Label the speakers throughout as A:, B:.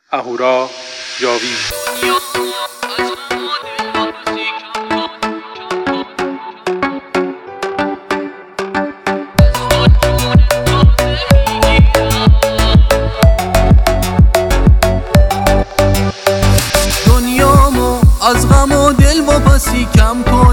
A: اهورا جاوید.
B: دنیامو از غم و دل و پسی کم کن،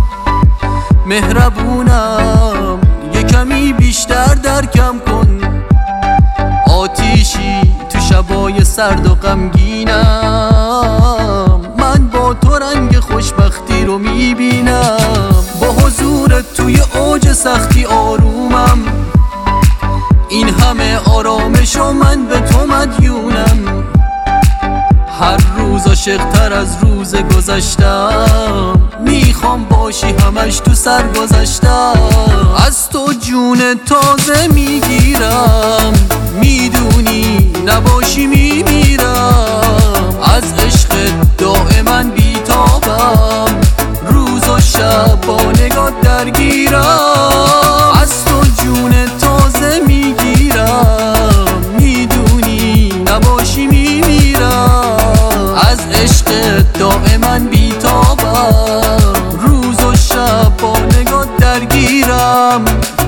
B: مهربونم یه کمی بیشتر درکم کن. آتیشی تو شبای سرد و غمگینم، من با تو رنگ خوشبختی رو میبینم. با حضورت توی اوج سختی آرومم، این همه آرامش و من به تو مدیونم. هر روز عاشق‌تر از روز گذشتم، میخوام باشی همش تو سر گذشتم. از تو جون تازه میگیرم، میدونی نباشی میمیرم. از عشق دائما بیتابم، روز و شب با نگات درگیرم. از تو جون تازه میگیرم، میدونی نباشی میمیرم. از عشق دائما بیتابم، روز و شب با نگات درگیرم.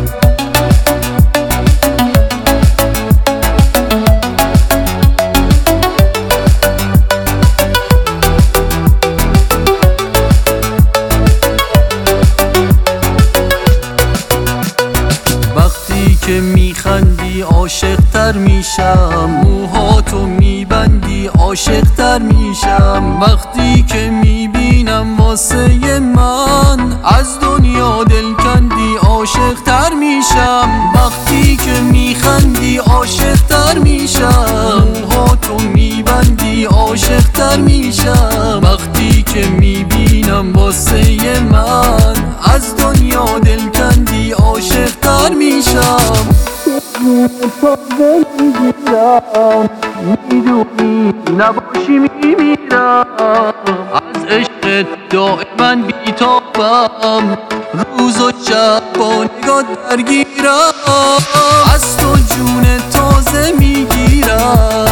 B: وقتی که میخندی عاشق تر میشم، موهاتو میبندی عاشق تر میشم. وقتی که میبینم واسه من از دنیا دل کندی عاشق تر میشم. وقتی که میخندی عاشق تر میشم، موهاتو میبندی عاشق تر میشم. وقتی که میبینم واسه من از دنیا دل کندی عاشق تر میشم. میدونی نباشی میمیرم. از عشق دائما بیتابم، روز و شب با نگات درگیرم. از تو جون تازه میگیرم،